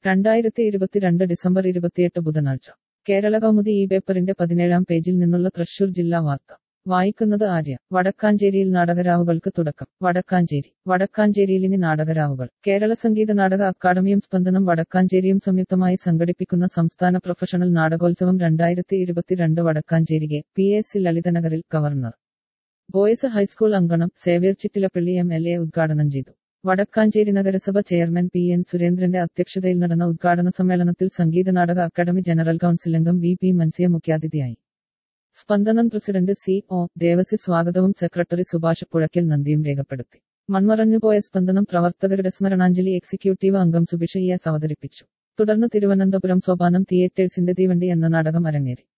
2022 December 28 ബുധനാഴ്ച കേരള കൗമുദി ഈ പേപ്പറിന്റെ 17-ാം പേജിൽ നിന്നുള്ള തൃശൂർ ജില്ലാ വാർത്ത വായിക്കുന്നത് ആര്യ. വടക്കാഞ്ചേരിയിൽ നാടകരാവുകൾക്ക് തുടക്കം. വടക്കാഞ്ചേരിയിലിനി നാടകരാവുകൾ. കേരള സംഗീത നാടക അക്കാദമിയും സ്പന്ദനം വടക്കാഞ്ചേരിയും സംയുക്തമായി സംഘടിപ്പിക്കുന്ന സംസ്ഥാന professional നാടകോത്സവം 2022 വടക്കാഞ്ചേരിയെ PS ലളിതനഗറിൽ governor boys high school അങ്കണം സേവ്യർ ചിറ്റിലപ്പള്ളി MLA ഉദ്ഘാടനം ചെയ്തു. വടക്കാഞ്ചേരി നഗരസഭ ചെയർമാൻ PN സുരേന്ദ്രന്റെ അധ്യക്ഷതയിൽ നടന്ന ഉദ്ഘാടന സമ്മേളനത്തിൽ സംഗീത നാടക അക്കാദമി ജനറൽ കൗൺസിൽ അംഗം VP മൻസിയ മുഖ്യാതിഥിയായി. സ്പന്ദനം പ്രസിഡന്റ് CO ദേവസി സ്വാഗതവും സെക്രട്ടറി സുഭാഷ് പുഴയ്ക്കൽ നന്ദിയും രേഖപ്പെടുത്തി. മൺമറഞ്ഞുപോയ സ്പന്ദനം പ്രവർത്തകരുടെ സ്മരണാഞ്ജലി എക്സിക്യൂട്ടീവ് അംഗം സുബിഷ ES അവതരിപ്പിച്ചു. തുടർന്ന് തിരുവനന്തപുരം സോപാനം തിയേറ്റേഴ്സിന്റെ തീവണ്ടി എന്ന നാടകം അരങ്ങേറി.